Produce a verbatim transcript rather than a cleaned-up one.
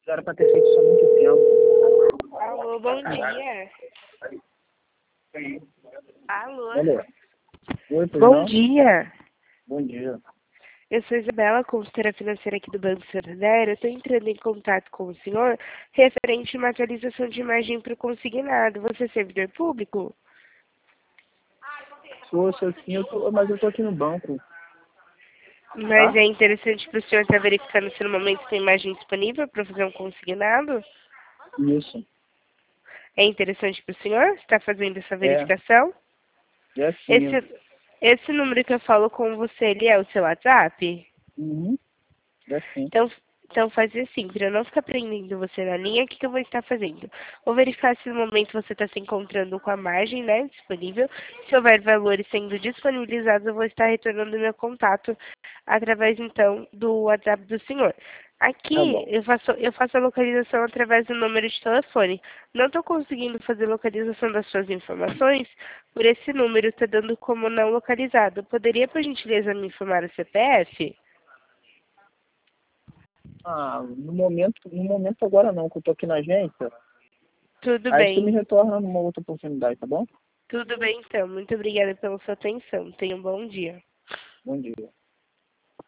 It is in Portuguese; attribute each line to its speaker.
Speaker 1: Era pra ter feito isso há muito tempo.
Speaker 2: Alô, bom dia. Alô.
Speaker 1: Alô. Oi, pois
Speaker 2: Bom
Speaker 1: não?
Speaker 2: dia.
Speaker 1: Bom dia.
Speaker 2: Eu sou Isabela, consultora financeira aqui do Banco Santander. Eu estou entrando em contato com o senhor referente a uma atualização de imagem para o consignado. Você é servidor público?
Speaker 1: Sou, sou sim, eu tô, mas eu tô aqui no banco.
Speaker 2: Mas
Speaker 1: Tá?
Speaker 2: é interessante para o senhor estar verificando se no momento tem imagem disponível para fazer um consignado?
Speaker 1: Isso.
Speaker 2: É interessante para o senhor estar fazendo essa
Speaker 1: É,
Speaker 2: verificação?
Speaker 1: é sim. eu-
Speaker 2: Esse, esse número que eu falo com você, ele é o seu WhatsApp?
Speaker 1: Uhum. É sim.
Speaker 2: Então, então faz assim, para eu não ficar prendendo você na linha, o que, que eu vou estar fazendo? Vou verificar se no momento você está se encontrando com a margem, né, disponível. Se houver valores sendo disponibilizados, eu vou estar retornando meu contato através, então, do WhatsApp do senhor.
Speaker 1: Tá
Speaker 2: Aqui,
Speaker 1: bom.
Speaker 2: eu faço, eu faço a localização através do número de telefone. Não estou conseguindo fazer localização das suas informações por esse número, está dando como não localizado. Poderia, por gentileza, me informar o C P F?
Speaker 1: Ah, no momento, no momento agora não, que eu tô aqui na agência.
Speaker 2: Tudo
Speaker 1: Aí você me
Speaker 2: bem.
Speaker 1: retorna numa outra oportunidade, tá bom?
Speaker 2: Tudo bem, então. Muito obrigada pela sua atenção. Tenha um bom dia.
Speaker 1: Bom dia.